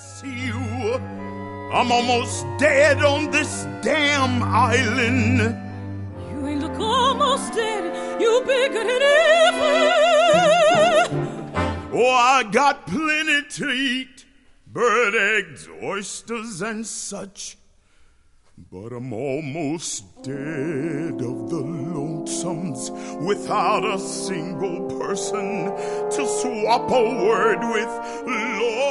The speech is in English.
see you. I'm almost dead on this damn island. You ain't look almost dead. You bigger than ever. Oh, I got plenty to eat. Bird eggs, oysters, and such. But I'm almost dead of the lonesomes without a single person to swap a word with. Lord,